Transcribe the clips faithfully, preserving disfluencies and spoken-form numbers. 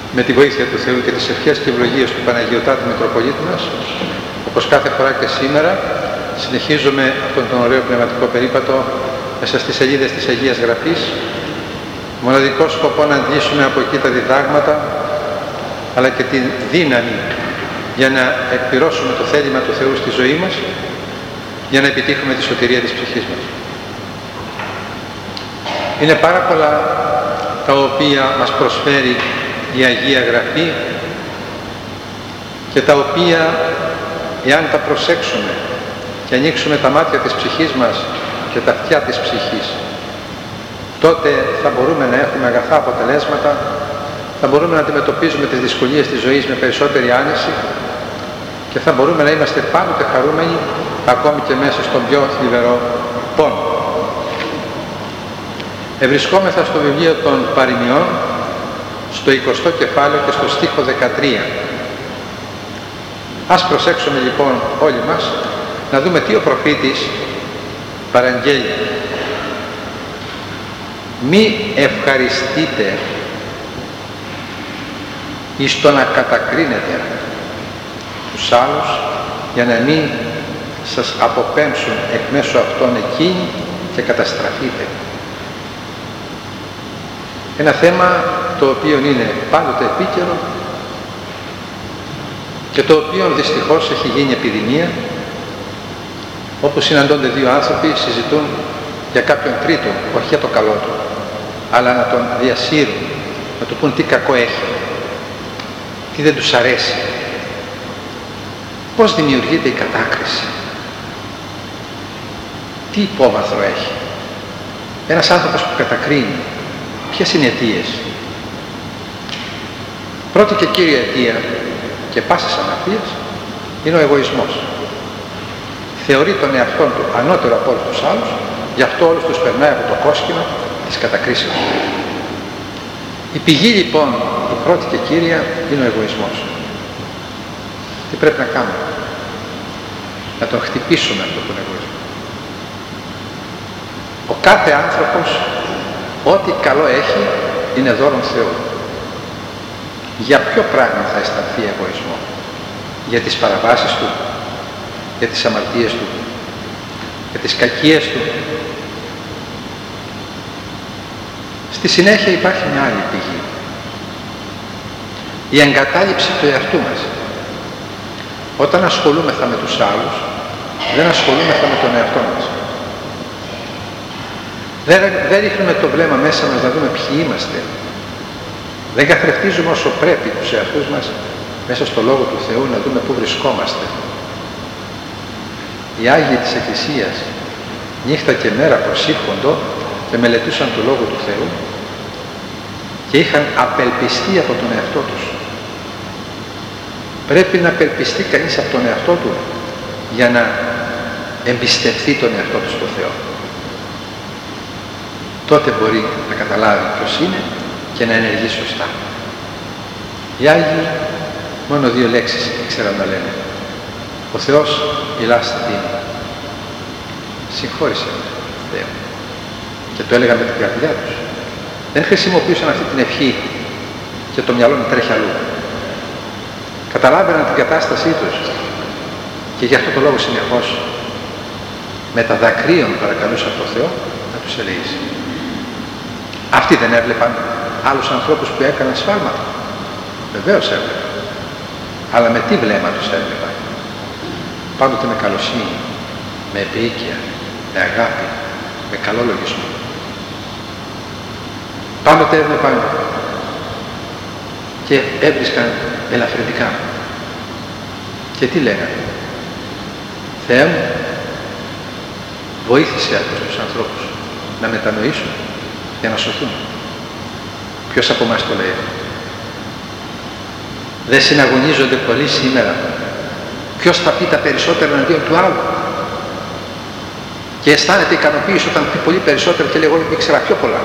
Με τη βοήθεια του Θεού και τις ευχές και ευλογίες του Παναγιωτάτου Μητροπολίτη μας, όπως κάθε φορά και σήμερα, συνεχίζουμε αυτόν τον ωραίο πνευματικό περίπατο μέσα στις σελίδες της Αγίας Γραφής, μοναδικό σκοπό να αντλήσουμε από εκεί τα διδάγματα, αλλά και τη δύναμη για να εκπληρώσουμε το θέλημα του Θεού στη ζωή μας, για να επιτύχουμε τη σωτηρία της ψυχής μας. Είναι πάρα πολλά τα οποία μας προσφέρει η Αγία Γραφή και τα οποία, εάν τα προσέξουμε και ανοίξουμε τα μάτια της ψυχής μας και τα αυτιά της ψυχής, τότε θα μπορούμε να έχουμε αγαθά αποτελέσματα, θα μπορούμε να αντιμετωπίζουμε τις δυσκολίες της ζωής με περισσότερη άνεση και θα μπορούμε να είμαστε πάντοτε χαρούμενοι, ακόμη και μέσα στον πιο θλιβερό πόνο. Ευρισκόμεθα στο βιβλίο των Παροιμιών, στο εικοστό κεφάλαιο και στο στίχο δεκατρία. Ας προσέξουμε λοιπόν όλοι μας να δούμε τι ο προφήτης παραγγέλει. Μη ευχαριστείτε εις το να κατακρίνετε τους άλλους, για να μην σας αποπέμψουν εκ μέσω αυτών εκείνοι και καταστραφείτε. Ένα θέμα το οποίο είναι πάντοτε επίκαιρο και το οποίο δυστυχώς έχει γίνει επιδημία, όπου συναντώνται δύο άνθρωποι, συζητούν για κάποιον τρίτο, όχι για το καλό του, αλλά να τον διασύρουν, να του πούν τι κακό έχει, τι δεν τους αρέσει. Πώς δημιουργείται η κατάκριση, τι υπόβαθρο έχει. Ένας άνθρωπος που κατακρίνει, ποιες είναι οι αιτίες? Πρώτη και κύρια αιτία και πάσης αμαρτίας είναι ο εγωισμός. Θεωρεί τον εαυτό του ανώτερο από όλους τους άλλους, γι' αυτό όλους τους περνάει από το κόσκινο της κατακρίσεως. Η πηγή λοιπόν, η πρώτη και κύρια, είναι ο εγωισμός. Τι πρέπει να κάνουμε? Να τον χτυπήσουμε αυτόν τον εγωισμό. Ο κάθε άνθρωπος, ό,τι καλό έχει, είναι δώρον Θεού. Για ποιο πράγμα θα αισθανθεί εγωισμό? Για τις παραβάσεις του, για τις αμαρτίες του, για τις κακίες του? Στη συνέχεια υπάρχει μια άλλη πηγή. Η εγκατάλειψη του εαυτού μας. Όταν ασχολούμεθα με τους άλλους, δεν ασχολούμεθα με τον εαυτό μας. Δεν, δεν ρίχνουμε το βλέμμα μέσα μας να δούμε ποιοι είμαστε. Δεν καθρεφτίζουμε όσο πρέπει τους εαυτούς μας μέσα στο Λόγο του Θεού να δούμε πού βρισκόμαστε. Οι Άγιοι της Εκκλησίας νύχτα και μέρα προσήφκοντο και μελετούσαν το Λόγο του Θεού και είχαν απελπιστεί από τον εαυτό τους. Πρέπει να απελπιστεί κανείς από τον εαυτό του για να εμπιστευτεί τον εαυτό του στο Θεό. Τότε μπορεί να καταλάβει ποιος είναι και να ενεργεί σωστά. Οι Άγιοι μόνο δύο λέξεις ήξεραν να λένε. Ο Θεός ηλάστη δίνει. Συγχώρησε με, Θεέ. Και το έλεγαν με την καρδιά τους. Δεν χρησιμοποιούσαν αυτή την ευχή και το μυαλό να τρέχει αλλού. Καταλάβαιναν την κατάστασή τους και γι' αυτό το λόγο συνεχώς με τα δακρύων παρακαλούσαν τον Θεό να τους ελεήσει. Αυτοί δεν έβλεπαν άλλους ανθρώπους που έκαναν σφάλματα? Βεβαίως έβλεπαν. Αλλά με τι βλέμμα τους έβλεπαν? Πάντοτε με καλοσύνη, με επίοικια, με αγάπη, με καλό λογισμό. Πάντοτε έβλεπαν και έβρισκαν ελαφρυντικά. Και τι λέγανε? Θεέ μου, βοήθησε αυτούς τους ανθρώπους να μετανοήσουν για να σωθούν. Ποιος από εμάς το λέει? Δεν συναγωνίζονται πολλοί σήμερα? Ποιος θα πει τα περισσότερα εναντίον του άλλου? Και αισθάνεται ικανοποίηση όταν πει πολύ περισσότερο και λέει εγώ ήξερα πιο πολλά.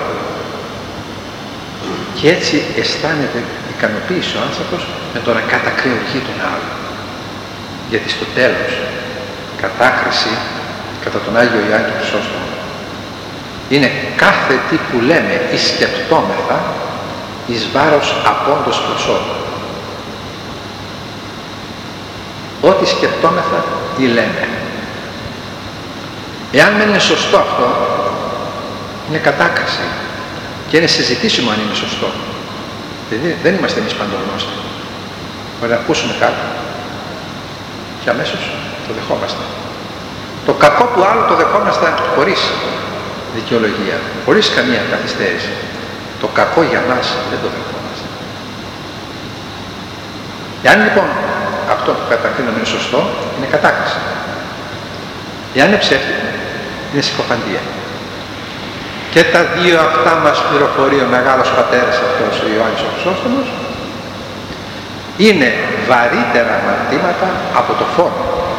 Και έτσι αισθάνεται ικανοποίηση ο άνθρωπος με το να κατακρεουργεί τον άλλο. Γιατί στο τέλος, κατάκριση κατά τον Άγιο Ιωάννη του Χρυσόστομου είναι κάθε τι που λέμε ή σκεπτόμεθα εις βάρος απόντος προσώπου. Ό,τι σκεπτόμεθα ή λέμε. Εάν δεν είναι σωστό αυτό, είναι κατάκριση και είναι συζητήσιμο αν είναι σωστό. Δηλαδή δεν είμαστε εμείς παντογνώστοι. Μπορεί να ακούσουμε κάτι και αμέσως το δεχόμαστε. Το κακό του άλλου το δεχόμαστε χωρίς δικαιολογία, χωρίς καμία καθυστέρηση. Το κακό για μας δεν το δεχόμαστε. Εάν λοιπόν αυτό που κατακρίνουμε είναι σωστό, είναι κατάκριση. Εάν είναι ψεύτικο, είναι συκοφαντία. Και τα δύο αυτά μας πληροφορεί ο Μεγάλος Πατέρας αυτός, ο Ιωάννης ο Χρυσόστομος, είναι βαρύτερα αμαρτήματα από το φόνο.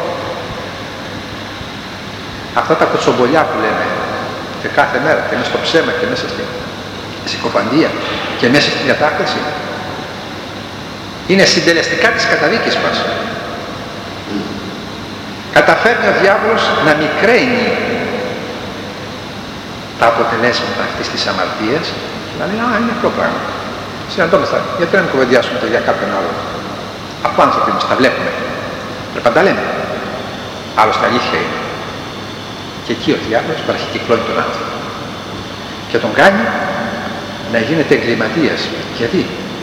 Αυτά τα κοτσομπολιά που λέμε και κάθε μέρα και μέσα στο ψέμα και μέσα στη συκοφαντία και μέσα στη διατάκριση, είναι συντελεστικά της καταδίκης μας. Καταφέρνει ο διάβολος να μικραίνει τα αποτελέσματα αυτής της αμαρτίας και να λέει, α, είναι απλό πράγμα. Συναντώμεθα, γιατί να μην κουβεντιάσουμε το για κάποιον άλλο. Από άνθρωποι μας τα βλέπουμε. Πρέπει να τα λέμε. Άλλωστε αλήθεια είναι. Και εκεί ο διάβολος παραχικυκλώνει τον άνθρωπο. Και τον κάνει να γίνεται εγκληματίας. Γιατί?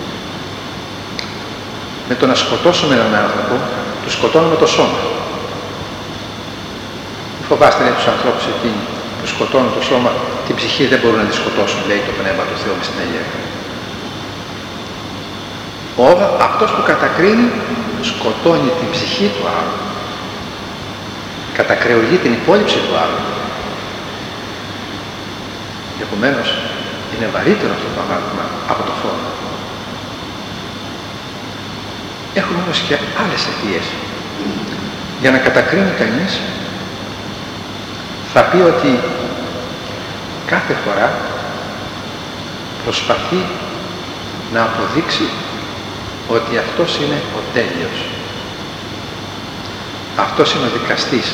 Με το να σκοτώσουμε έναν άνθρωπο, του σκοτώνουμε το σώμα. Μην φοβάστε, λέει, τους ανθρώπους εκείνοι που σκοτώνουν το σώμα, την ψυχή δεν μπορούν να τη σκοτώσουν, λέει το Πνεύμα του Θεού μες στην Αγία. Ο, αυτός που κατακρίνει σκοτώνει την ψυχή του άλλου, κατακρεουργεί την υπόλοιψη του άλλου. Επομένως είναι βαρύτερο αυτό το αμάρτημα από το φόνο. Έχουμε όμως και άλλες αιτίες. Για να κατακρίνει κανείς θα πει ότι κάθε φορά προσπαθεί να αποδείξει ότι αυτός είναι ο τέλειος. Αυτός είναι ο δικαστής.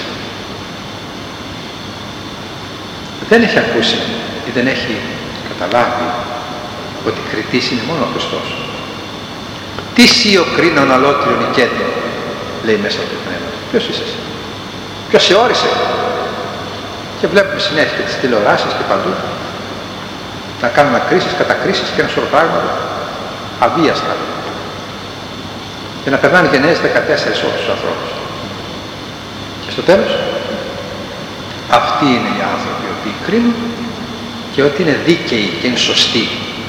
Δεν έχει ακούσει ή δεν έχει καταλάβει ότι κριτής είναι μόνο ο Χριστός. Τι σιω κρίνον αλότριο νικέται, λέει μέσα από το Πνεύμα. Ποιος είσαι εσύ? Ποιος σε όρισε? Και βλέπουμε συνέχεια και τις τηλεοράσεις και παντού να κάνουν ακρίσεις, κατακρίσεις και ένα σωρό πράγματα αβίαστα και να περνάνε γενναίες δεκατέσσερις ώρες στους ανθρώπους. Και στο τέλος αυτοί είναι οι άνθρωποι οι οποίοι κρίνουν και ότι είναι δίκαιοι και είναι σωστοί.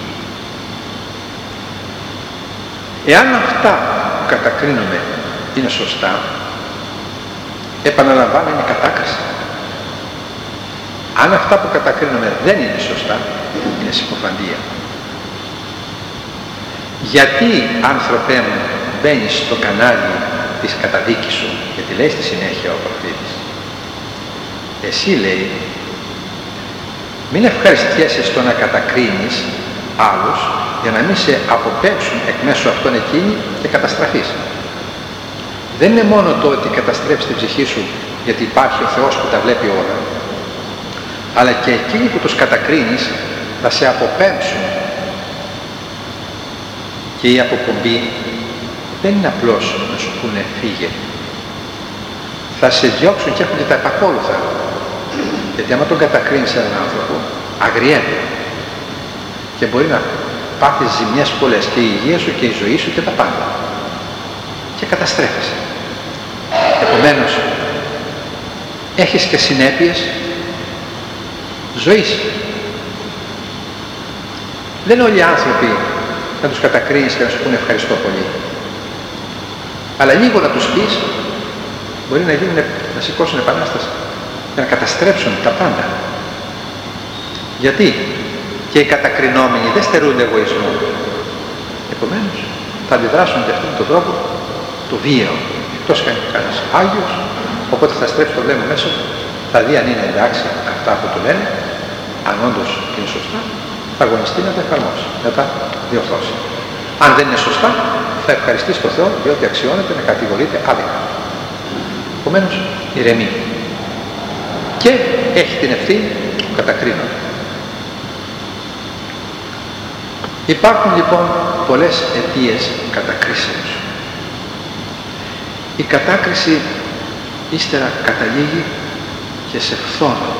Εάν αυτά που κατακρίνουμε είναι σωστά, επαναλαμβάνω, είναι κατάκριση. Αν αυτά που κατακρίνουμε δεν είναι σωστά, είναι συκοφαντία. Γιατί, άνθρωπέ μου, μπαίνεις στο κανάλι της καταδίκης σου? Γιατί λέει στη συνέχεια ο προφήτης, εσύ, λέει, μην ευχαριστιέσαι στο να κατακρίνεις άλλους για να μην σε αποπέμψουν εκ μέσω αυτών εκείνοι και καταστραφείς. Δεν είναι μόνο το ότι καταστρέψει την ψυχή σου γιατί υπάρχει ο Θεός που τα βλέπει όλα, αλλά και εκείνοι που τους κατακρίνεις θα σε αποπέμψουν. Και η αποπομπή δεν είναι απλώς να σου πούνε φύγε. Θα σε διώξουν και έχουν και τα επακόλουθα. Γιατί άμα τον κατακρίνεις έναν άνθρωπο, αγριεύει και μπορεί να πάθεις ζημιές πολλές, και η υγεία σου και η ζωή σου και τα πάντα, και καταστρέφεσαι. Επομένως έχεις και συνέπειες ζωής. Δεν είναι όλοι οι άνθρωποι να τους κατακρίνεις και να σου πούνε ευχαριστώ πολύ, αλλά λίγο να τους πεις μπορεί να, γίνουν, να σηκώσουν επανάσταση και να καταστρέψουν τα πάντα. Γιατί και οι κατακρινόμενοι δεν στερούνται εγωισμό. Επομένως θα αντιδράσουν και αυτόν τον τρόπο το βίαιο, εκτός και αν είναι κανένας Άγιος, οπότε θα στρέψει το βλέμμα μέσα, θα δει αν είναι εντάξει αυτά που του λένε, αν όντως είναι σωστά, θα αγωνιστεί να τα εφαρμόσει, να τα διορθώσει. Αν δεν είναι σωστά, θα ευχαριστήσει τον Θεό, διότι αξιώνεται να κατηγορείται άδικα. Επομένως ηρεμεί και έχει την ευθύνη του κατακρίνοντα. Υπάρχουν λοιπόν πολλές αιτίες κατακρίσεως. Η κατάκριση ύστερα καταλήγει και σε φθόνο.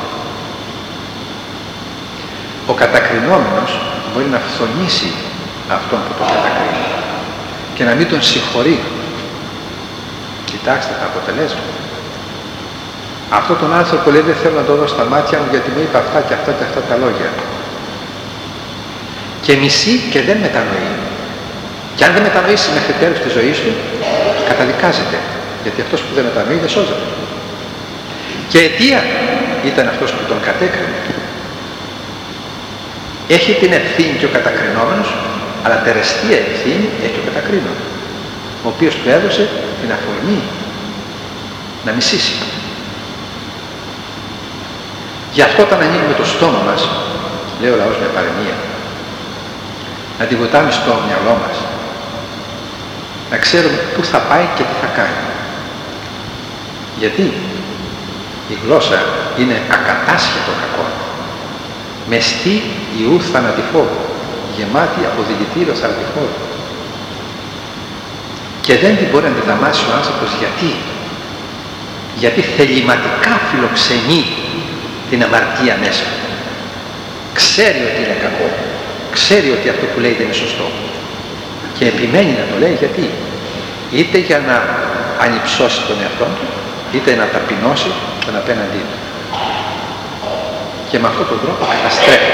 Ο κατακρινόμενος μπορεί να φθονήσει αυτόν που τον κατακρίνει και να μην τον συγχωρεί. Κοιτάξτε τα αποτελέσματα. Αυτό τον άνθρωπο λέει δεν θέλω να το δω στα μάτια μου γιατί μου είπε αυτά και αυτά και αυτά τα λόγια. Και μισεί και δεν μετανοεί. Και αν δεν μετανοήσει μέχρι τέλους της ζωής του, καταδικάζεται. Γιατί αυτός που δεν μετανοεί δεν σώζεται. Και αιτία ήταν αυτός που τον κατέκρινε. Έχει την ευθύνη και ο κατακρινόμενος, αλλά τεραστία ευθύνη έχει ο κατακρίνων, ο οποίος του έδωσε την αφορμή να μισήσει. Γι' αυτό όταν ανοίγουμε το στόμα μας, λέει ο λαός με παροιμία, να την βοτάμε στο μυαλό μας, να ξέρουμε πού θα πάει και τι θα κάνει. Γιατί η γλώσσα είναι ακατάσχετο κακό, μεστή ιού θανατηφόρου, γεμάτη από δηλητήριο θανατηφόρου. Και δεν την μπορεί να αντιδαμάσει ο άνθρωπος γιατί. Γιατί θεληματικά φιλοξενεί την αμαρτία μέσα. Ξέρει ότι είναι κακό. Ξέρει ότι αυτό που λέει δεν είναι σωστό. Και επιμένει να το λέει γιατί. Είτε για να ανυψώσει τον εαυτό του, είτε να ταπεινώσει τον απέναντί του. Και με αυτόν τον τρόπο καταστρέφει.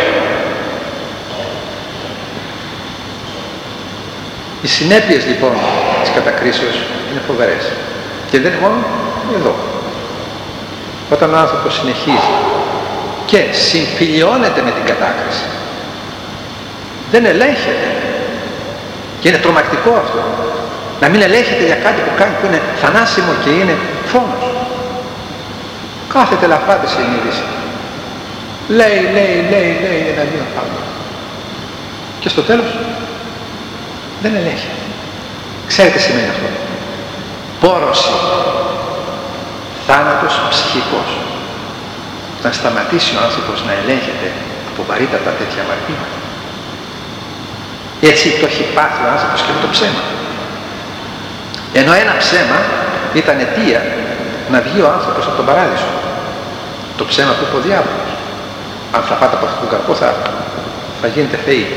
Οι συνέπειες λοιπόν της κατακρίσεως είναι φοβερές. Και δεν είναι μόνο εδώ. Όταν ο άνθρωπος συνεχίζει και συμφιλιώνεται με την κατάκριση, δεν ελέγχεται. Και είναι τρομακτικό αυτό. Να μην ελέγχεται για κάτι που κάνει που είναι θανάσιμο και είναι φόνος. Κάθεται ελαφρά τη συνείδηση. Λέει, λέει, λέει, λέει εναντίον άλλων. Και στο τέλος δεν ελέγχεται. Ξέρετε τι σημαίνει αυτό. Πόρωση. Θάνατος ψυχικός. Να σταματήσει ο άνθρωπος να ελέγχεται από βαρύτατα τέτοια αμαρτήματα. Έτσι το έχει πάθει ο άνθρωπος και με το ψέμα. Ενώ ένα ψέμα ήταν αιτία να βγει ο άνθρωπος από τον παράδεισο. Το ψέμα που είπε ο διάβολος. Αν θα πάτε από αυτόν τον καρπό θα, θα γίνετε θεοί.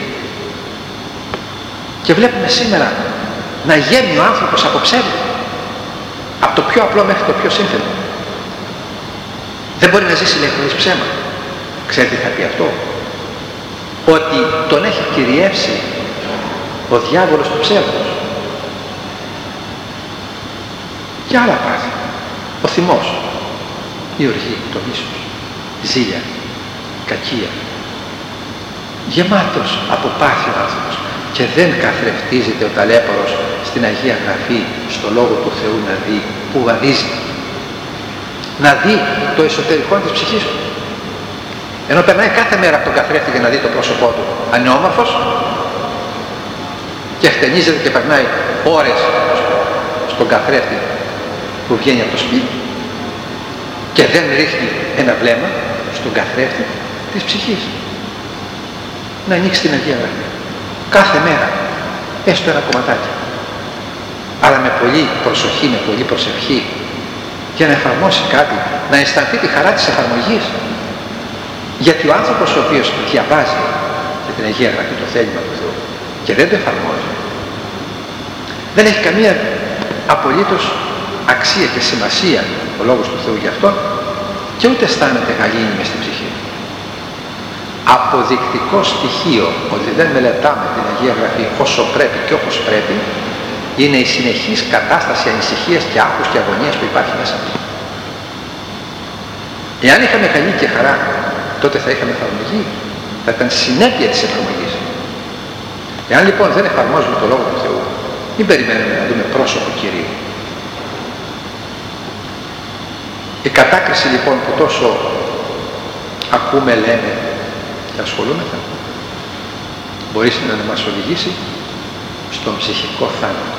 Και βλέπουμε σήμερα να γέμει ο άνθρωπος από ψέμα. Από το πιο απλό μέχρι το πιο σύνθετο. Δεν μπορεί να ζήσει λέει χωρίς ψέμα. Ξέρετε τι θα πει αυτό? Ότι τον έχει κυριεύσει ο διάβολος του ψεύδους. Και άλλα πάθη. Ο θυμός, η οργή, το μίσος, ζήλια, κακία. Γεμάτος από πάθη ο άνθρωπος. Και δεν καθρεφτίζεται ο ταλέπορος στην Αγία Γραφή, στο Λόγο του Θεού να δει που βαδίζει. Να δει το εσωτερικό της ψυχής του. Ενώ περνάει κάθε μέρα από τον καθρέφτη για να δει το πρόσωπό του. Αν είναι όμορφος και χτενίζεται και περνάει ώρες στον καθρέφτη που βγαίνει από το σπίτι και δεν ρίχνει ένα βλέμμα στον καθρέφτη της ψυχής. Να ανοίξει την Αγία Γραφή. Κάθε μέρα, έστω ένα κομματάκι. Αλλά με πολύ προσοχή, με πολύ προσευχή, για να εφαρμόσει κάτι, να αισθανθεί τη χαρά της εφαρμογής. Γιατί ο άνθρωπος ο οποίος διαβάζει για την Αγία Γραφή το θέλημα του Θεού και δεν το εφαρμόζει, δεν έχει καμία απολύτως αξία και σημασία ο Λόγος του Θεού για αυτόν και ούτε αισθάνεται γαλήνη μες στην ψυχή. Αποδεικτικό στοιχείο ότι δεν μελετάμε την Αγία Γραφή όσο πρέπει και όπως πρέπει είναι η συνεχής κατάσταση ανησυχίας και άγχους και αγωνίας που υπάρχει μέσα μας. Εάν είχαμε καλή και χαρά, τότε θα είχαμε εφαρμογή, θα ήταν συνέπεια της εφαρμογής. Εάν λοιπόν δεν εφαρμόζουμε το Λόγο του Θεού, μην περιμένουμε να δούμε πρόσωπο Κυρίου. Η κατάκριση λοιπόν που τόσο ακούμε, λέμε και ασχολούμεθα, μπορεί να μας οδηγήσει στον ψυχικό θάνατο.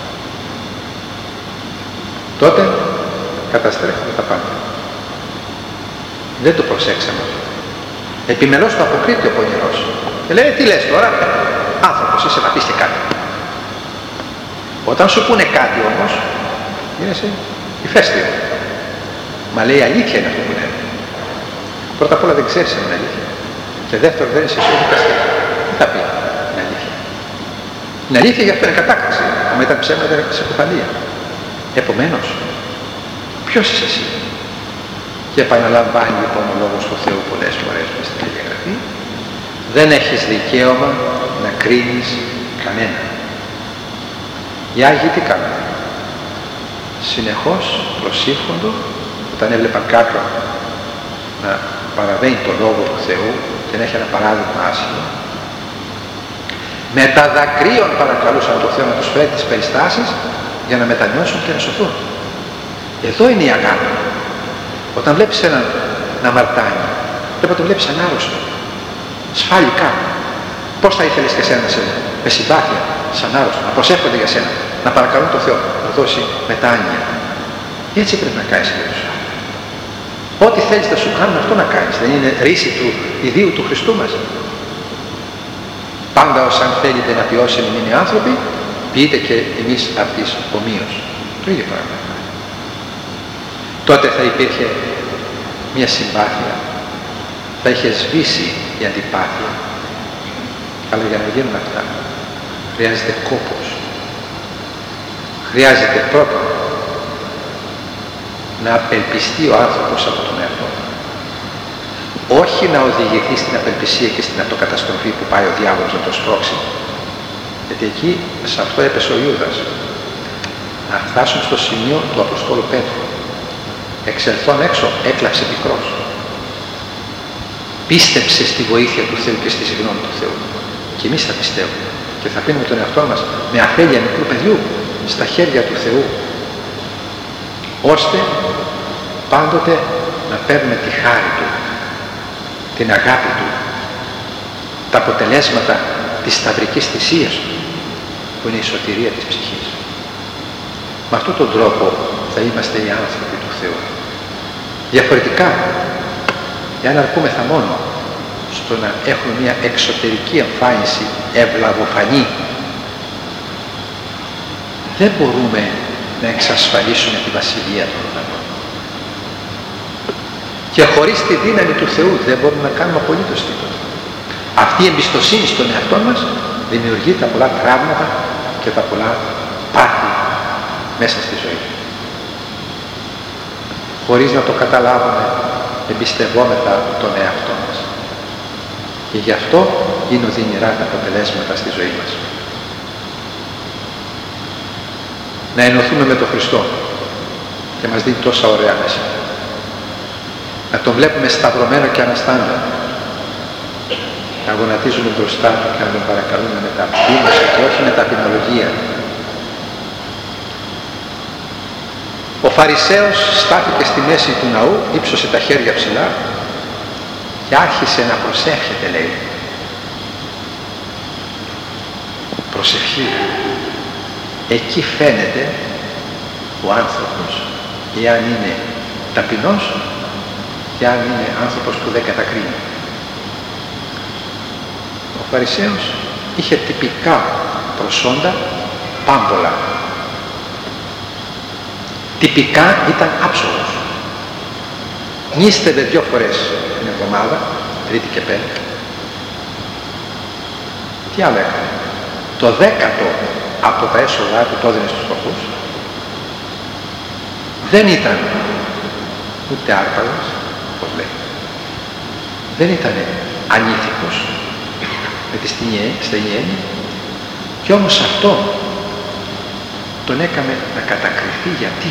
Τότε καταστρέφουμε τα πάντα. Δεν το προσέξαμε. Επιμελώς το αποκρύπτει ο πονηρός. Και λέει, τι λες τώρα, άνθρωπος είσαι να πεις και κάτι. Όταν σου πούνε κάτι όμως, γίνεσαι ηφαίστειο. Μα λέει αλήθεια είναι αυτό που λένε. Πρώτα απ' όλα δεν ξέρεις αν είναι αλήθεια. Και δεύτερον δεν είσαι εσύ ο δικαστής. Τι θα πει, είναι αλήθεια. Είναι αλήθεια, γι' αυτό είναι κατάκριση. Αν ήταν ψέμα δεν είναι ψυχοφαλία. Επομένως, ποιος είσαι εσύ? Και επαναλαμβάνει λοιπόν ο λόγος του Θεού πολλές φορές μες στην Αγία Γραφή, δεν έχεις δικαίωμα να κρίνεις κανένα. Οι Άγιοι τι κάνουν? Συνεχώς προσήφχοντο όταν έβλεπαν κάποιον να παραβαίνει το λόγο του Θεού και να έχει ένα παράδειγμα άσχημο, με τα δακρύων παρακαλούσαν το Θεό να τους φέρει τις περιστάσεις για να μετανιώσουν και να σωθούν. Εδώ είναι η αγάπη. Όταν βλέπεις έναν να αμαρτάνει, πρέπει να τον βλέπεις ανάρρωστο, σφάλει κάπου. Πώς θα ήθελες και εσένα σε, με συμπάθεια, σαν άρρωστο, να προσεύχονται για σένα, να παρακαλούν τον Θεό να δώσει μετάνοια. Έτσι πρέπει να κάνεις για τους άλλους. Ό,τι θέλεις να σου κάνουν, αυτό να κάνεις. Δεν είναι ρίση του ιδίου του Χριστού μας? Πάντα ως αν θέλετε να ποιώσουν οι άνθρωποι, ποιείτε και εμείς αυτής ομοίως. Το ίδιο πράγμα. Τότε θα υπήρχε μια συμπάθεια, θα είχε σβήσει η αντιπάθεια. Αλλά για να γίνουν αυτά χρειάζεται κόπος. Χρειάζεται πρώτον να απελπιστεί ο άνθρωπος από τον εαυτό του. Όχι να οδηγηθεί στην απελπισία και στην αυτοκαταστροφή που πάει ο διάβολος να το σπρώξει. Γιατί εκεί σε αυτό έπεσε ο Ιούδας. Να φτάσουν στο σημείο του Αποστόλου Πέτρου. Εξελθών έξω, έκλαψε πικρός. Πίστεψε στη βοήθεια του Θεού και στη συγγνώμη του Θεού. Και εμείς θα πιστεύουμε και θα πίνουμε τον εαυτό μας με αφέλεια μικρού παιδιού στα χέρια του Θεού, ώστε πάντοτε να παίρνουμε τη χάρη Του, την αγάπη Του, τα αποτελέσματα της σταυρικής θυσίας Του, που είναι η σωτηρία της ψυχής. Με αυτόν τον τρόπο θα είμαστε οι άνθρωποι του Θεού. Διαφορετικά, εάν αρκούμεθα μόνο στο να έχουμε μια εξωτερική εμφάνιση ευλαβοφανή, δεν μπορούμε να εξασφαλίσουμε τη βασιλεία των ουρανών. Και χωρίς τη δύναμη του Θεού δεν μπορούμε να κάνουμε απολύτως τίποτα. Αυτή η εμπιστοσύνη στον εαυτό μας δημιουργεί τα πολλά τραύματα και τα πολλά πάθη μέσα στη ζωή. Χωρίς να το καταλάβουμε, εμπιστευόμεθα τον εαυτό μας. Και γι' αυτό είναι οδυνηρά τα αποτελέσματα στη ζωή μας. Να ενωθούμε με τον Χριστό και μας δίνει τόσα ωραία μέσα. Να τον βλέπουμε σταυρωμένο και αναστάντα. Να γονατίζουμε μπροστά του και να τον παρακαλούμε με ταπείνωση και όχι με ταπεινολογία. Ο Φαρισαίος στάθηκε στη μέση του ναού, ύψωσε τα χέρια ψηλά και άρχισε να προσεύχεται, λέει. Προσευχή. Εκεί φαίνεται ο άνθρωπος, εάν είναι ταπεινός και αν είναι άνθρωπος που δεν κατακρίνει. Ο Φαρισαίος είχε τυπικά προσόντα πάμπολα. Τυπικά ήταν άψογος. Νίστευε δυο φορές την εβδομάδα, Τρίτη και Πέμπτη. Τι άλλο έκανε? Το δέκατο από τα έσοδά του το έδινε στους φτωχούς. Δεν ήταν ούτε άρπαγος, όπως λέει. Δεν ήταν ανήθικος, με τη στενή έννοια. Και όμως αυτό τον έκαμε να κατακριθεί. Γιατί?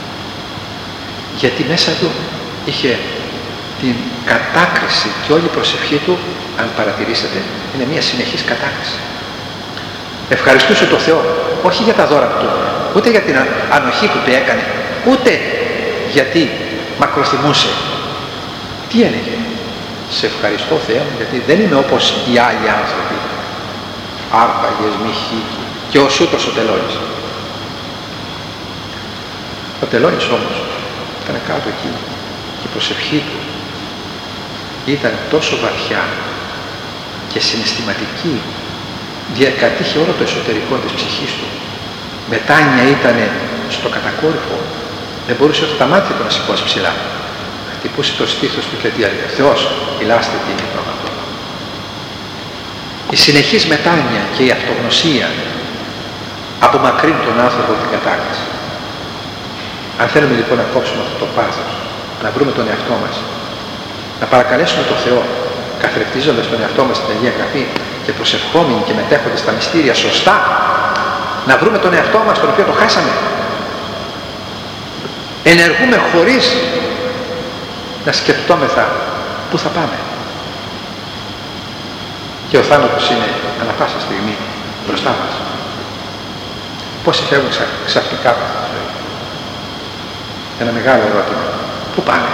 Γιατί μέσα του είχε την κατάκριση και όλη η προσευχή του, αν παρατηρήσετε, είναι μια συνεχής κατάκριση. Ευχαριστούσε τον Θεό, όχι για τα δώρα του, ούτε για την ανοχή που του έκανε, ούτε γιατί μακροθυμούσε. Τι έλεγε? Σε ευχαριστώ Θεέ μου, γιατί δεν είμαι όπως οι άλλοι άνθρωποι, άρπαγες, μοιχίκοι και ο Σούτος ο Τελώνης. Ο Τελώνης όμως ήταν κάτω εκεί και η προσευχή του ήταν τόσο βαθιά και συναισθηματική διακατήχε όλο το εσωτερικό της ψυχής του. Μετάνοια ήταν στο κατακόρυφο. Δεν μπορούσε ούτε τα μάτια του να σηκώσει ψηλά. Χτυπούσε το στήθος του και τι έλεγε: Θεός, ηλάστε τι είναι το αυτό. Η συνεχής μετάνοια και η αυτογνωσία απομακρύνει τον άνθρωπο από την κατάκτηση. Αν θέλουμε λοιπόν να κόψουμε αυτό το πάθος, να βρούμε τον εαυτό μας, να παρακαλέσουμε τον Θεό, καθρεφτίζοντας τον εαυτό μας στην Αγία Γραφή και προσευχόμενοι και μετέχοντας στα μυστήρια σωστά, να βρούμε τον εαυτό μας τον οποίο το χάσαμε. Ενεργούμε χωρίς να σκεπτόμεθα πού θα πάμε. Και ο θάνατος είναι ανά πάσα στιγμή μπροστά μας. Πόσοι φεύγουν ξαφνικά από αυτή τη ζωή. Ένα μεγάλο ερώτημα. Πού πάνε?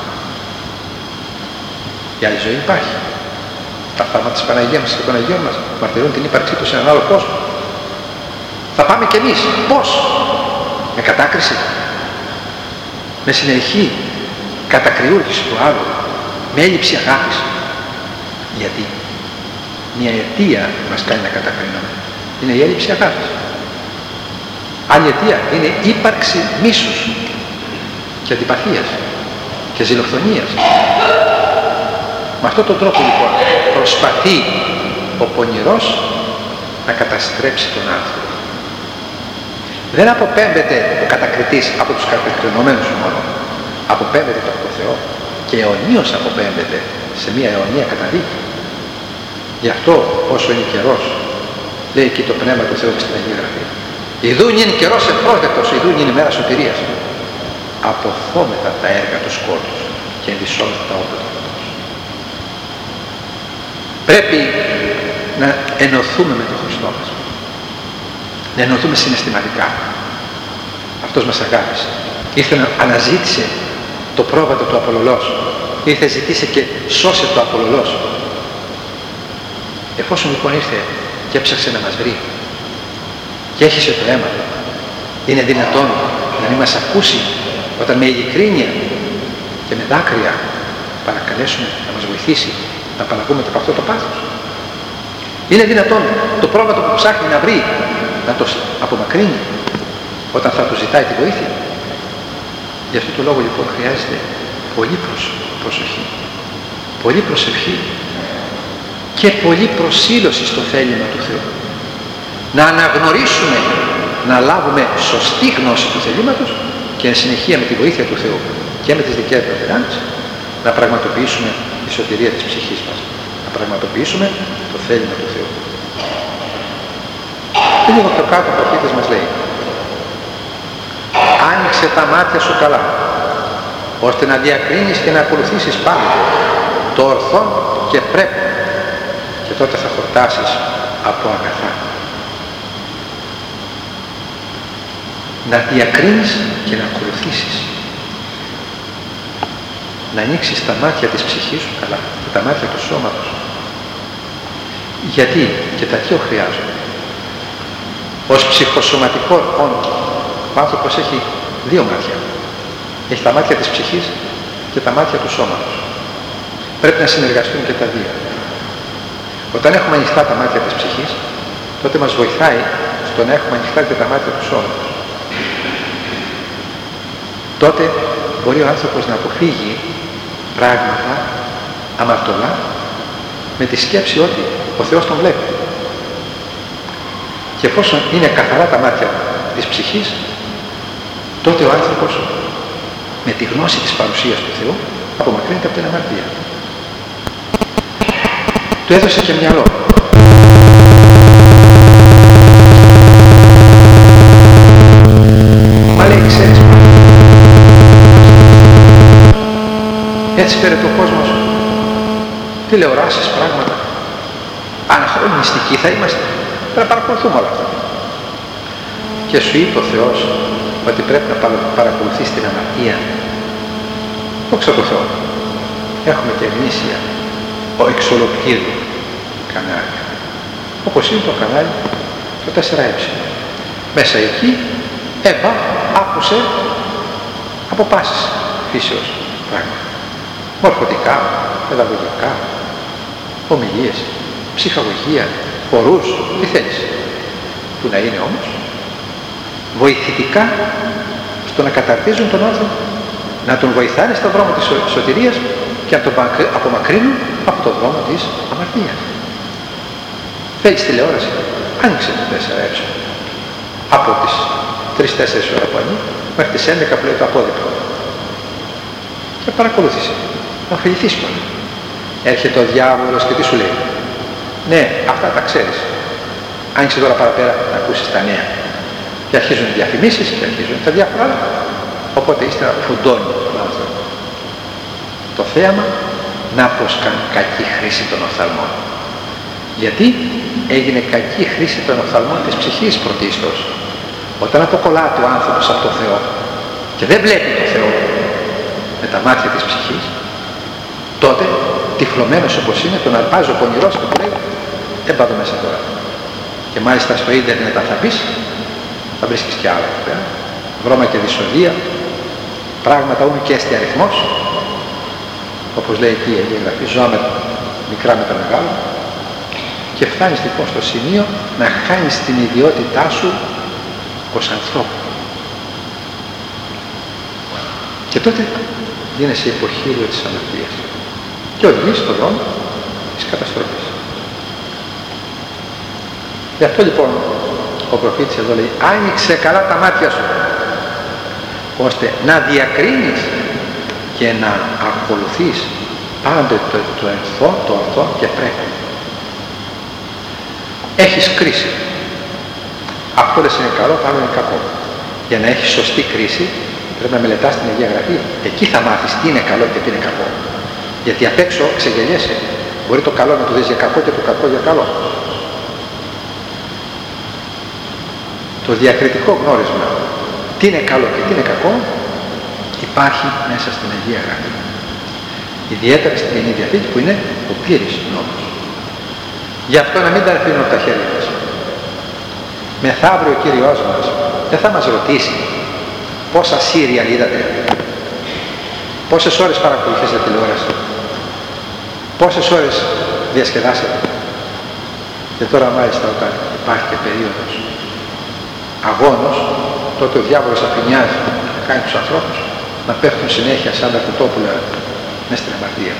Η άλλη ζωή υπάρχει. Τα θαύματα της Παναγίας μας και των Αγίων μας μαρτυρούν την ύπαρξή τους σε έναν άλλο κόσμο. Θα πάμε κι εμείς. Πώς? Με κατάκριση, με συνεχή κατακριούργηση του άλλου, με έλλειψη αγάπης. Γιατί μια αιτία μας κάνει να κατακρίνουμε. Είναι η έλλειψη αγάπης. Άλλη αιτία είναι ύπαρξη μίσους και αντιπαθίας και ζηλοφθονίας. Με αυτόν τον τρόπο λοιπόν προσπαθεί ο πονηρός να καταστρέψει τον άνθρωπο. Δεν αποπέμπεται ο κατακριτής από τους κατακρινωμένους μόνο. Αποπέμπεται το από το Θεό και αιωνίως αποπέμπεται σε μια αιωνία καταδίκη. Γι' αυτό όσο είναι καιρός, λέει εκεί το Πνεύμα του Θεού στην Αγία Γραφή, ιδούν είναι καιρός ευπρόσδεκτος, ιδούν είναι ημέρα σωτηρίας. Αποφόμετα τα έργα του σκότους και ενδυσσόμεθα τα όπλα του φωτός. Πρέπει να ενωθούμε με τον Χριστό μας. Να ενωθούμε συναισθηματικά. Αυτός μας αγάπησε. Ήρθε να αναζήτησε το πρόβατο του απολωλός. Ήρθε ζητήσε και σώσε το απολωλός. Εφόσον λοιπόν ήρθε και έψαξε να μας βρει και έχισε το αίμα του, είναι δυνατόν να μην μας ακούσει όταν με ειλικρίνεια και με δάκρυα παρακαλέσουμε να μας βοηθήσει να απαλλαγούμε από αυτό το πάθος? Είναι δυνατόν το πρόβατο που ψάχνει να βρει να το απομακρύνει όταν θα του ζητάει τη βοήθεια? Γι' αυτό το λόγο λοιπόν χρειάζεται πολύ προσοχή, πολύ προσευχή και πολύ προσήλωση στο θέλημα του Θεού. Να αναγνωρίσουμε, να λάβουμε σωστή γνώση του θελήματος και εν συνεχεία με τη βοήθεια του Θεού και με τις δικές μας δυνάμεις να πραγματοποιήσουμε τη σωτηρία της ψυχής μας. Να πραγματοποιήσουμε το θέλημα του Θεού. Και λίγο πιο κάτω ο προφήτης μας λέει: άνοιξε τα μάτια σου καλά, ώστε να διακρίνεις και να ακολουθήσεις πάντοτε το ορθόν και πρέπει, και τότε θα χορτάσεις από αγαθά. Να διακρίνεις και να ακολουθήσεις. Να ανοίξεις τα μάτια της ψυχής σου καλά και τα μάτια του σώματος. Γιατί και τα δύο χρειάζονται. Ως ψυχοσωματικό όντο, ο άνθρωπος έχει δύο μάτια. Έχει τα μάτια της ψυχής και τα μάτια του σώματος. Πρέπει να συνεργαστούν και τα δύο. Όταν έχουμε ανοιχτά τα μάτια της ψυχής, τότε μας βοηθάει στο να έχουμε ανοιχτά και τα μάτια του σώματος. Τότε μπορεί ο άνθρωπος να αποφύγει πράγματα αμαρτωλά με τη σκέψη ότι ο Θεός τον βλέπει. Και εφόσον είναι καθαρά τα μάτια της ψυχής, τότε ο άνθρωπος με τη γνώση της παρουσίας του Θεού απομακρύνεται από την αμαρτία. Του έδωσε και μυαλό. Μα λέει, ξέρεις, έτσι φέρεται ο κόσμος, τηλεοράσεις, πράγματα. Αν μυστικοί θα είμαστε, πρέπει να παρακολουθούμε όλα αυτά. Και σου είπε ο Θεός ότι πρέπει να παρακολουθείς την αμαρτία. Δόξα τω Θεώ, έχουμε και γνήσια ο εξ ολοκλήρου κανάλι, όπως είναι το κανάλι το τέσσερα ε. Μέσα εκεί Εύα άκουσε από πάσης φύσεως πράγματα. Μορφωτικά, παιδαγωγικά, ομιλίες, ψυχαγωγία, χορούς, τι θέλεις, που να είναι όμως βοηθητικά στο να καταρτίζουν τον άνθρωπο, να τον βοηθάνε στον δρόμο της σωτηρίας και να τον απομακρύνουν από τον δρόμο της αμαρτίας. Θέλεις τηλεόραση, άνοιξε το τέσσερα έξω από τις τρεις τέσσερις ώρα που ανοίγει μέχρι τις έντεκα που λέει το απόδειπλο και παρακολούθησε, να ωφεληθείς πολύ. Έρχεται ο διάβολος και τι σου λέει, ναι, αυτά τα ξέρεις, άνοιξε τώρα παραπέρα να ακούσεις τα νέα και αρχίζουν οι διαφημίσεις και αρχίζουν τα διάφορα άλλα, οπότε ύστερα φουντώνει τον άνθρωπο. Το θέαμα να πως κάνει κακή χρήση των οφθαλμών. Γιατί έγινε κακή χρήση των οφθαλμών της ψυχής πρωτίστως. Όταν αποκολλάται ο άνθρωπος από το Θεό και δεν βλέπει το Θεό με τα μάτια της ψυχής, τότε τυφλωμένος όπως είναι τον αρπάζει ο πονηρός και του λέει δεν πάω μέσα τώρα. Και μάλιστα στο ίντερνετ αν θα πεις θα βρίσκεις και άλλα εκεί πέρα, βρώμα και δυσοδεία, πράγματα ούμοι και έστι αριθμός, όπως λέει εκεί η Αγία Γραφή, ζώα με, μικρά με τα μεγάλα, και φτάνεις λοιπόν στο σημείο να χάνεις την ιδιότητά σου ως ανθρώπου. Και τότε γίνεσαι υποχείριο της αμαρτίας και οδηγείς στον δρόμο της καταστροφής. Γι' αυτό λοιπόν ο προφήτης εδώ λέει, άνοιξε καλά τα μάτια σου ώστε να διακρίνεις και να ακολουθείς πάντοτε το, το ορθό, το ορθό και πρέπει. Έχεις κρίση. Αυτό λες είναι καλό, το άλλο είναι κακό. Για να έχεις σωστή κρίση πρέπει να μελετάς την Αγία Γραφή. Εκεί θα μάθεις τι είναι καλό και τι είναι κακό. Γιατί απ' έξω ξεγελιέσαι. Μπορεί το καλό να το δεις για κακό και το κακό για καλό. Το διακριτικό γνώρισμα τι είναι καλό και τι είναι κακό υπάρχει μέσα στην Αγία Γραφή. Ιδιαίτερα στην Καινή Διαθήκη που είναι ο πλήρης νόμος. Γι' αυτό να μην τα αφήνουμε από τα χέρια μας. Μεθαύριο ο Κύριος μας δεν θα μας ρωτήσει πόσα Σύρια είδατε, πόσες ώρες παρακολουθήσατε τηλεόραση, πόσες ώρες διασκεδάσατε. Και τώρα μάλιστα όταν υπάρχει και περίοδος αγώνος, τότε ο διάβολος αφηνιάζει να κάνει τους ανθρώπους να πέφτουν συνέχεια σαν τα κουτόπουλα μέσα στην αμαρτία.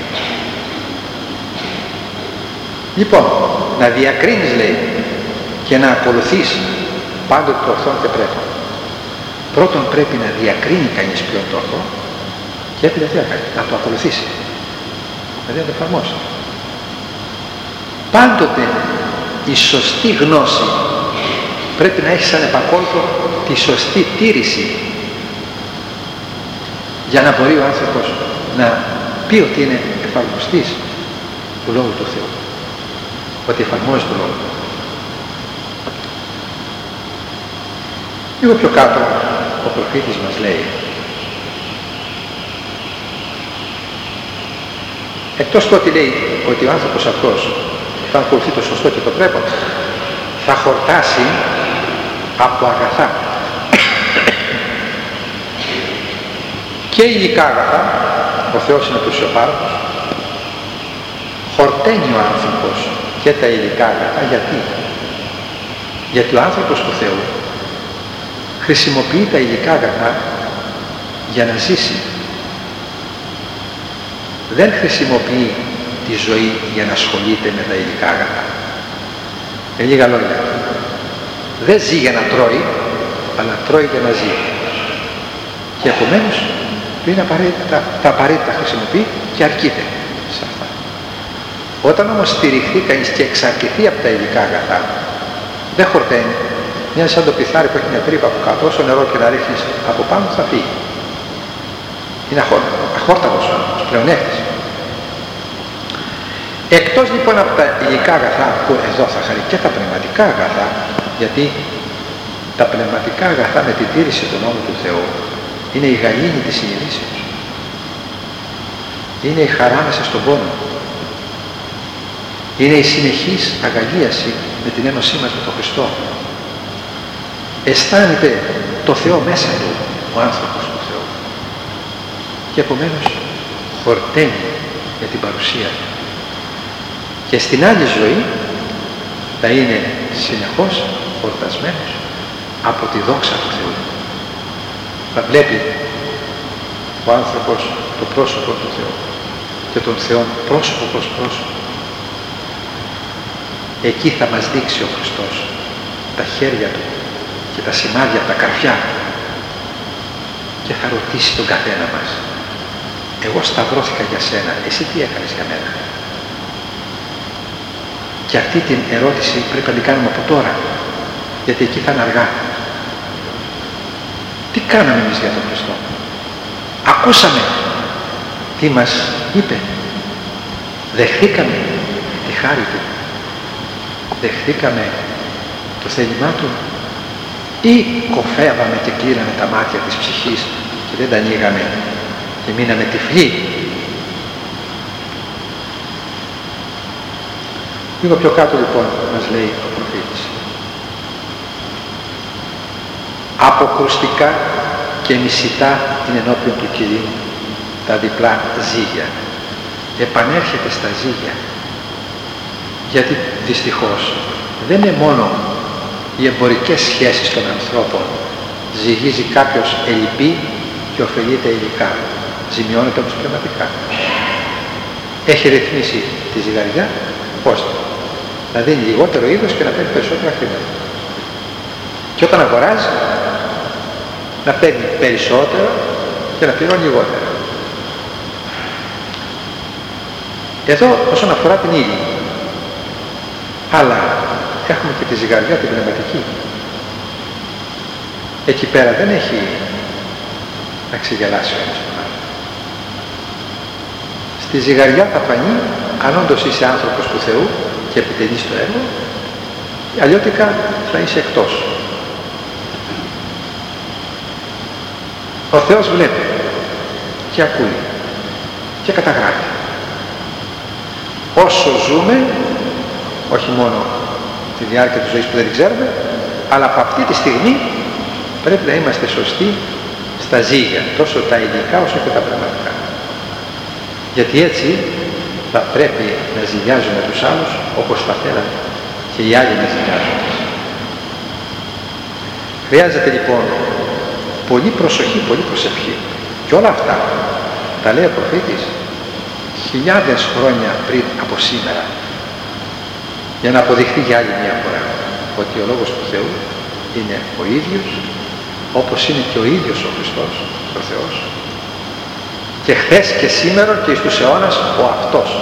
Λοιπόν, να διακρίνεις λέει και να ακολουθείς πάντοτε το ορθό και πρέπει. Πρώτον πρέπει να διακρίνει κανείς ποιον το ορθό και έπειτα τι να κάνει, να το ακολουθήσει. Δηλαδή να το εφαρμόσει. Πάντοτε η σωστή γνώση πρέπει να έχει σαν επακόλουθο τη σωστή τήρηση για να μπορεί ο άνθρωπος να πει ότι είναι εφαρμοστής του Λόγου του Θεού, ότι εφαρμόζει τον Λόγο. Λίγο πιο κάτω ο προφήτης μας λέει, εκτός το ότι λέει ότι ο άνθρωπος αυτός θα ακολουθεί το σωστό και το πρέπον, θα χορτάσει από αγαθά και υλικά αγαθά. Ο Θεός είναι πλουσιοπάροχος, χορταίνει ο άνθρωπος και τα υλικά αγαθά. Γιατί? Γιατί ο άνθρωπος του Θεού χρησιμοποιεί τα υλικά αγαθά για να ζήσει. Δεν χρησιμοποιεί τη ζωή για να ασχολείται με τα υλικά αγαθά. Με λίγα λόγια, δεν ζει για να τρώει, αλλά τρώει για να ζει. Και επομένως είναι απαραίτητα, τα απαραίτητα χρησιμοποιεί και αρκείται σε αυτά. Όταν όμως στηριχθεί κανείς και εξαρτηθεί από τα υλικά αγαθά, δεν χορταίνει. Μοιάζει σαν το πιθάρι που έχει μια τρύπα από κάτω, όσο νερό και να ρίχνεις από πάνω θα φύγει. Είναι αχόρταγος ο άνθρωπος, πλεονέκτης. Εκτός λοιπόν από τα υλικά αγαθά, που εδώ θα χαρεί και τα πνευματικά αγαθά, γιατί τα πνευματικά αγαθά με την τήρηση του νόμου του Θεού είναι η γαλήνη της συνειδήσεως. Είναι η χαρά μέσα στον πόνο. Είναι η συνεχής αγαλίαση με την ένωσή μας με τον Χριστό. Αισθάνεται το Θεό μέσα του ο άνθρωπος του Θεού. Και επομένως χορταίνει για την παρουσία του. Και στην άλλη ζωή θα είναι συνεχώς φορτασμένος από τη δόξα του Θεού. Θα βλέπει ο άνθρωπος το πρόσωπο του Θεού και τον Θεό πρόσωπο προς πρόσωπο. Εκεί θα μας δείξει ο Χριστός τα χέρια του και τα σημάδια από τα καρφιά και θα ρωτήσει τον καθένα μας, εγώ σταυρώθηκα για σένα, εσύ τι έκανες για μένα? Και αυτή την ερώτηση πρέπει να την κάνουμε από τώρα, γιατί εκεί θα είναι αργά. Τι κάναμε εμείς για τον Χριστό? Ακούσαμε τι μας είπε? Δεχθήκαμε τη χάρη του? Δεχθήκαμε το θέλημά του? Ή κοφεύαμε και κλείναμε τα μάτια της ψυχής και δεν τα ανοίγαμε και μείναμε τυφλοί? Λίγο πιο κάτω λοιπόν μας λέει ο προφήτης, αποκρουστικά και μισητά την ενώπιον του Κυρίου τα διπλά ζύγια. Επανέρχεται στα ζύγια, γιατί δυστυχώς δεν είναι μόνο οι εμπορικές σχέσεις των ανθρώπων. Ζυγίζει κάποιος ελλειπή και ωφελείται υλικά, ζημιώνεται όμως πνευματικά. Έχει ρυθμίσει τη ζυγαριά ώστε να δίνει λιγότερο είδος και να παίρνει περισσότερα χρήματα. Και όταν αγοράζει, να παίρνει περισσότερο και να πληρώνει λιγότερα. Εδώ όσον αφορά την ύλη, αλλά έχουμε και τη ζυγαριά την πνευματική. Εκεί πέρα δεν έχει να ξεγελάσει όμως τον άλλο. Στη ζυγαριά θα φανεί αν όντως είσαι άνθρωπος του Θεού και επιτελείς το έργο, αλλιώτικα θα είσαι εκτός. Ο Θεός βλέπει και ακούει και καταγράφει. Όσο ζούμε, όχι μόνο τη διάρκεια της ζωής που δεν την ξέρουμε, αλλά από αυτή τη στιγμή πρέπει να είμαστε σωστοί στα ζύγια, τόσο τα υλικά όσο και τα πνευματικά. Γιατί έτσι θα πρέπει να ζυγιάζουμε τους άλλους όπως θα θέλαμε και οι άλλοι να ζυγιάζουν. Χρειάζεται λοιπόν πολύ προσοχή, πολύ προσευχή. Και όλα αυτά τα λέει ο προφήτης χιλιάδες χρόνια πριν από σήμερα, για να αποδειχθεί για άλλη μια φορά ότι ο Λόγος του Θεού είναι ο ίδιος, όπως είναι και ο ίδιος ο Χριστός, ο Θεός, και χθες και σήμερα και εις τους αιώνας ο αυτός.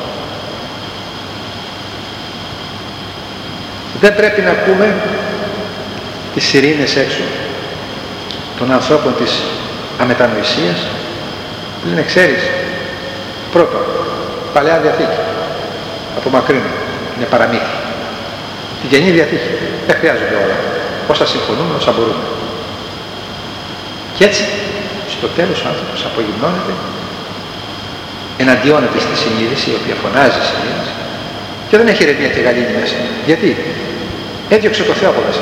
Δεν πρέπει να ακούμε τις σιρήνες έξω των ανθρώπων της αμετανοησίας που λένε, ξέρεις, πρώτον, Παλαιά Διαθήκη απομακρύνουν, είναι παραμύθι. Την Καινή Διαθήκη δεν χρειάζονται όλα, όσα συμφωνούμε, όσα μπορούμε. Και έτσι στο τέλος ο άνθρωπος απογυμνώνεται, εναντιώνεται στη συνείδηση, η οποία φωνάζει η συνείδηση, και δεν έχει ηρεμία και γαλήνη μέσα. Γιατί? Έδιωξε το Θεό από μέσα.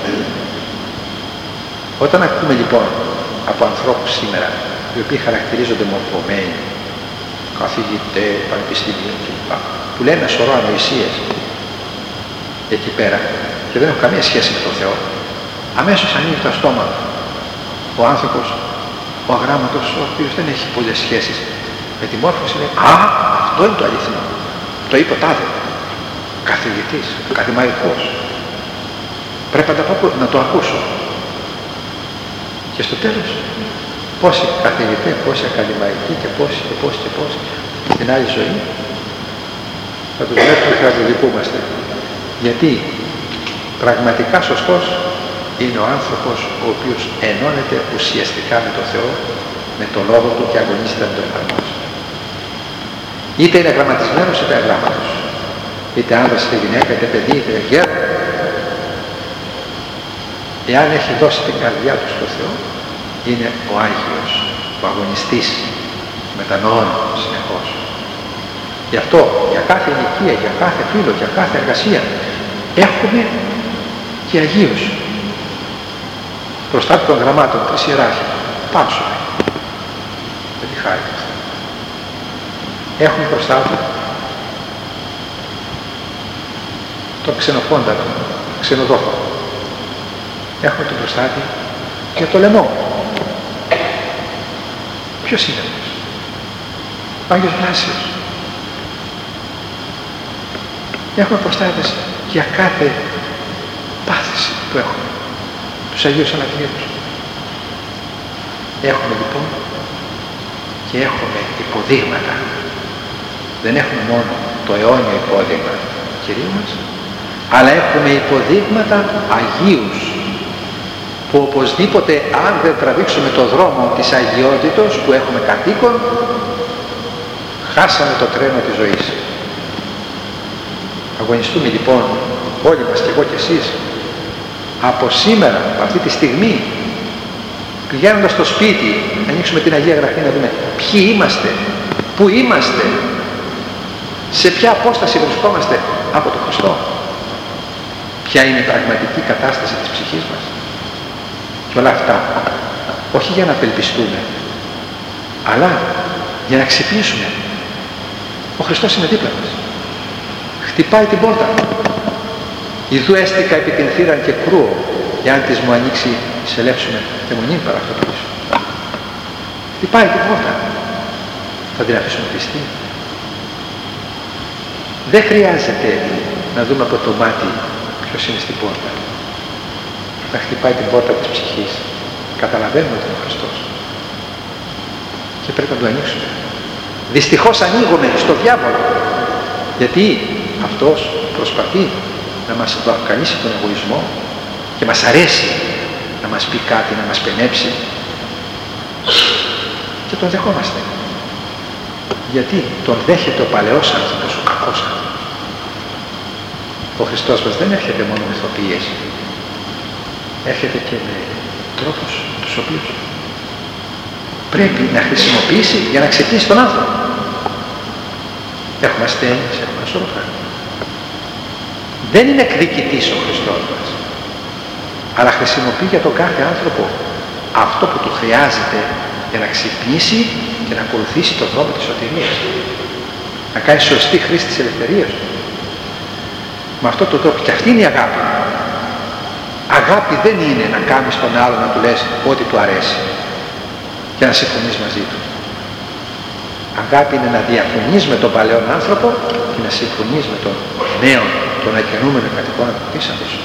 Όταν ακούμε λοιπόν από ανθρώπους σήμερα, οι οποίοι χαρακτηρίζονται μορφωμένοι, καθηγητές, πανεπιστήμια κλπ, που λένε ένα σωρό ανοησίες εκεί πέρα και δεν έχουν καμία σχέση με τον Θεό, αμέσως ανοίγει το στόμα ο άνθρωπος, ο αγράμματος, ο οποίος δεν έχει πολλές σχέσεις με τη μόρφωση, λέει, α, αυτό είναι το αληθινό, το είπε ο τάδε, καθηγητής, ακαδημαϊκός, πρέπει να το, να το ακούσω. Και στο τέλος, πόσοι καθηγητές, πόσοι ακαδημαϊκοί και πόσοι και πόσοι και πόσοι στην άλλη ζωή θα τους βλέπουμε και θα τους λυπούμαστε. Γιατί πραγματικά σωστός είναι ο άνθρωπος ο οποίος ενώνεται ουσιαστικά με τον Θεό, με τον Λόγο Του και αγωνίζεται να τον εφαρμόσει. Είτε είναι γραμματισμένος είτε αγράμματος, είτε άνδρας είτε γυναίκα, είτε παιδί είτε γέρο. Εάν έχει δώσει την καρδιά του στο Θεό, είναι ο Άγιος, ο αγωνιστής, μετανοών συνεχώς. Γι' αυτό, για κάθε ηλικία, για κάθε φίλο, για κάθε εργασία, έχουμε και Αγίους. Μπροστά των γραμμάτων, τρεις ιεράρχοι, πάψω. Με τη χάρη του Θεού. Έχουμε μπροστά του το ξενοφόντα, το ξενοδόχο. Έχουμε τον προστάτη για το λαιμό. Ποιος είναι αυτός? Ο Άγιος Βλάσιος. Έχουμε προστάτες για κάθε πάθηση που έχουμε. Τους Αγίους Ανακλήρους. Έχουμε λοιπόν και έχουμε υποδείγματα. Δεν έχουμε μόνο το αιώνιο υπόδειγμα του Κυρίου μας, αλλά έχουμε υποδείγματα Αγίους που οπωσδήποτε αν δεν τραβήξουμε το δρόμο της αγιότητος που έχουμε καθήκον, χάσαμε το τρένο της ζωής. Αγωνιστούμε λοιπόν όλοι μας και εγώ και εσείς από σήμερα, από αυτή τη στιγμή, πηγαίνοντας στο σπίτι, να ανοίξουμε την Αγία Γραφή να δούμε ποιοι είμαστε, πού είμαστε, σε ποια απόσταση βρισκόμαστε από τον Χριστό, ποια είναι η πραγματική κατάσταση της ψυχής μας. Και όλα αυτά όχι για να απελπιστούμε, αλλά για να ξυπνήσουμε. Ο Χριστός είναι δίπλα μας, χτυπάει την πόρτα. Ιδού έστηκα επί την θύραν και κρούω, εάν της μου ανοίξει εισελεύσουμε θεμονή παρακτοπίσω. Χτυπάει την πόρτα. Θα την αφήσουμε πιστή? Δεν χρειάζεται να δούμε από το μάτι ποιος είναι στην πόρτα. Να χτυπάει την πόρτα της ψυχής. Καταλαβαίνουμε ότι είναι ο Χριστός. Και πρέπει να το ανοίξουμε. Δυστυχώς ανοίγουμε στο διάβολο. Γιατί αυτός προσπαθεί να μας δοκανίσει τον εγωισμό και μας αρέσει να μας πει κάτι, να μας πενέψει. Και τον δεχόμαστε. Γιατί τον δέχεται ο παλαιός άνθρωπος, ο κακός άνθρωπος. Ο Χριστός μας δεν έρχεται μόνο με ηθοποιίες. Έρχεται και με τρόπους τους οποίους πρέπει να χρησιμοποιήσει για να ξυπνήσει τον άνθρωπο. Έχουμε ασθένειες, έχουμε ένα σώρο πράγματα. Δεν είναι εκδικητής ο Χριστός μας, αλλά χρησιμοποιεί για τον κάθε άνθρωπο αυτό που του χρειάζεται για να ξυπνήσει και να ακολουθήσει τον δρόμο της σωτηρίας. Να κάνει σωστή χρήση της ελευθερίας του. Με αυτόν τον τρόπο. Και αυτή είναι η αγάπη. Αγάπη δεν είναι να κάνεις τον άλλο να του λες ό,τι του αρέσει και να συμφωνείς μαζί του. Αγάπη είναι να διαφωνείς με τον παλαιόν άνθρωπο και να συμφωνείς με τον νέο, τον αγενούμενο κατοικώνα του πίσω σου.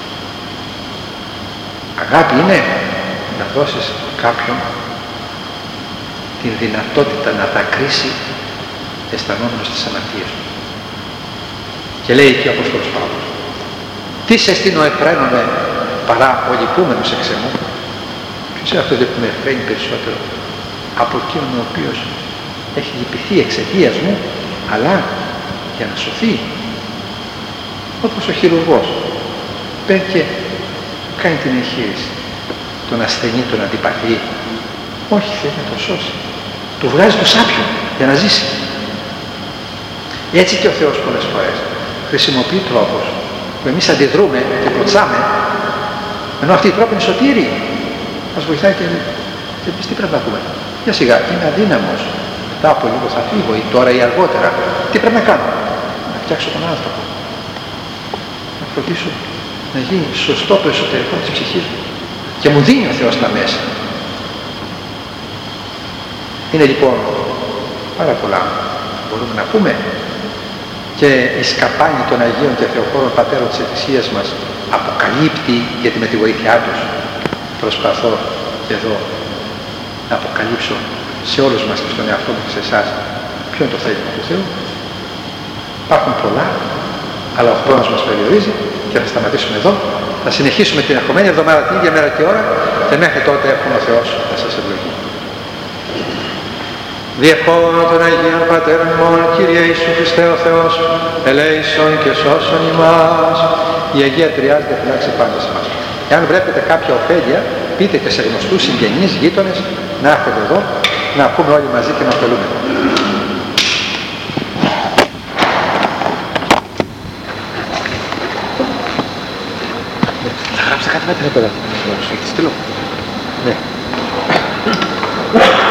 Αγάπη είναι να δώσεις κάποιον την δυνατότητα να δακρύσει αισθανόμενος τις αμαρτίες του. Και λέει και ο Απόστολος Παύλος, τι σε στήνω εφραίνομαι παρά ο λυπούμενος εξ εμού. Ποιος είναι αυτός που με εφραίνει περισσότερο από εκείνον ο οποίος έχει λυπηθεί εξαιτίας μου, αλλά για να σωθεί. Όπως ο χειρουργός παίρνει και κάνει την εγχείρηση, τον ασθενή, τον αντιπαθή. Όχι, θέλει να τον σώσει. Του βγάζει το σάπιο για να ζήσει. Έτσι και ο Θεός πολλές φορές χρησιμοποιεί τρόπους που εμείς αντιδρούμε και κλωτσάμε, ενώ αυτοί οι τρόποι είναι σωτήριοι. Μας βοηθάει και, και εμείς τι πρέπει να πούμε. Για σιγά, είμαι αδύναμος. Μετά από λίγο θα φύγω ή τώρα ή αργότερα. Τι πρέπει να κάνω? Να φτιάξω τον άνθρωπο. Να φροντίσω να γίνει σωστό το εσωτερικό της ψυχής μου. Και μου δίνει ο Θεός τα μέσα. Είναι λοιπόν πάρα πολλά μπορούμε να πούμε, και η σκαπάνη των Αγίων και Θεοχώρων Πατέρων της Εκκλησίας μας αποκαλύπτει, γιατί με τη βοήθειά τους προσπαθώ και εδώ να αποκαλύψω σε όλους μας και στον εαυτό μου και σε εσάς ποιο είναι το θέλημα του Θεού. Υπάρχουν πολλά, αλλά ο χρόνος μας περιορίζει και θα σταματήσουμε εδώ. Θα συνεχίσουμε την ερχομένη εβδομάδα την ίδια μέρα και ώρα, και μέχρι τότε εύχομαι ο Θεός να σας ευλογεί. Διευχών των Αγίων Πατέρων ημών, Κύριε Ιησού Χριστέ ο Θεός, ελέησον και σώσον ημάς. Η Αγία Τριάς διαφυλάξει πάντα σε μας. Εάν βλέπετε κάποια ωφέλεια, πείτε και σε γνωστούς συγγενείς, γείτονες, να έρχονται εδώ, να ακούμε όλοι μαζί και να ωφελούμε. Θα γράψετε κάτι με την επέδα. Θα στείλω. Ναι.